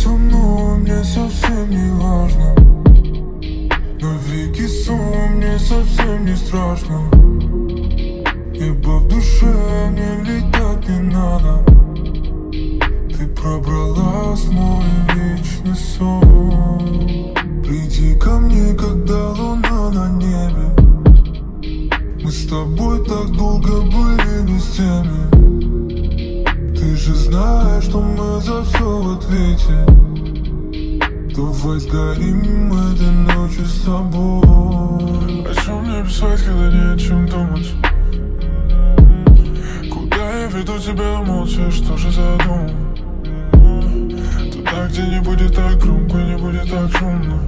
со мной мне совсем не важно. Навеки сон мне совсем не страшно. Ибо в душе мне летать не надо. Ты пробралась в мой вечный сон. Приди ко мне, когда луна на небе. Мы с тобой так долго были без теми. Ты же знаешь, что мы за все в ответе. Давай сгорим этой ночью с тобой. О чем мне писать, когда не о чем думать? Куда я веду тебя молча, что же задумал? Туда, где не будет так громко, не будет так шумно.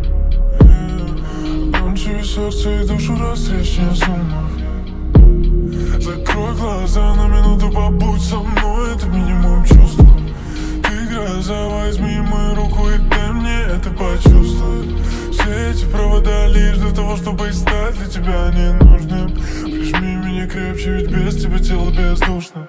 Громче сердце и душу растрещина сумма. Закрой глаза на минуту, побудь со мной, это минимум чувств. Ты гроза, возьми мою руку и дай мне это почувствовать. Все эти провода лишь для того, чтобы стать для тебя ненужным. Прижми меня крепче, ведь без тебя тело бездушно.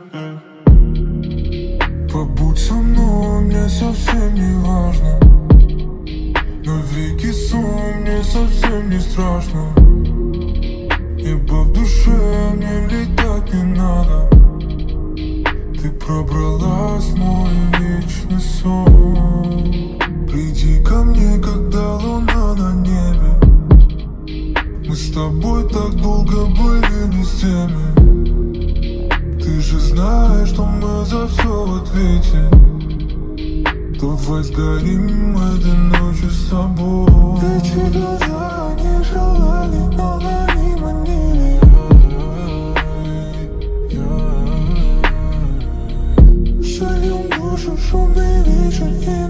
Побудь со мной, мне совсем не важно. Навеки сон мне совсем не страшно. Ибо в душе мне летать не надо. Ты пробралась в мой вечный сон. Приди ко мне, когда луна на небе. Мы с тобой так долго были без теми. Ты же знаешь, что мы за все в ответе. Давай сгорим этой ночью с тобой. Эти глаза не желали, но они манили. Сольем душу, шумный вечер.